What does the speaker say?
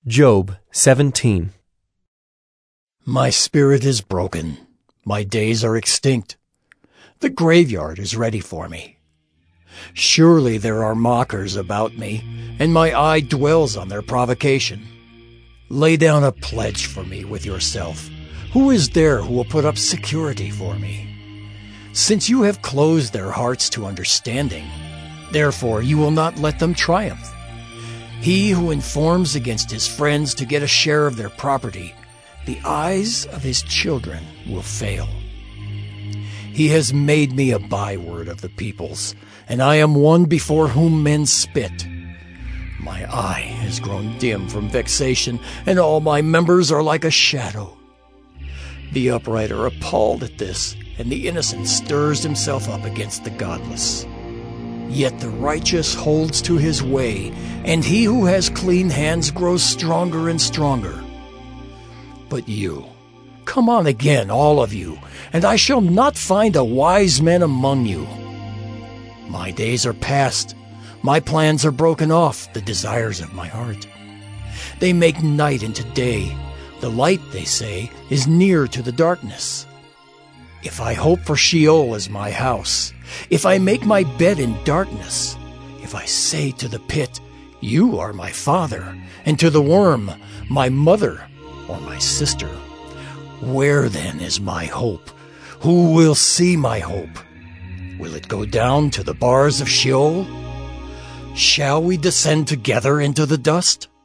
Job 17. My spirit is broken. My days are extinct. The graveyard is ready for me. Surely there are mockers about me, and my eye dwells on their provocation. Lay down a pledge for me with yourself. Who is there who will put up security for me? Since you have closed their hearts to understanding, therefore you will not let them triumph. He who informs against his friends to get a share of their property, the eyes of his children will fail. He has made me a byword of the peoples, and I am one before whom men spit. My eye has grown dim from vexation, and all my members are like a shadow. The upright are appalled at this, and the innocent stirs himself up against the godless. Yet the righteous holds to his way, and he who has clean hands grows stronger and stronger. But you, come on again, all of you, and I shall not find a wise man among you. My days are past, my plans are broken off, the desires of my heart. They make night into day. The light, they say, is near to the darkness. If I hope for Sheol as my house, if I make my bed in darkness, if I say to the pit, you are my father, and to the worm, my mother or my sister, where then is my hope? Who will see my hope? Will it go down to the bars of Sheol? Shall we descend together into the dust?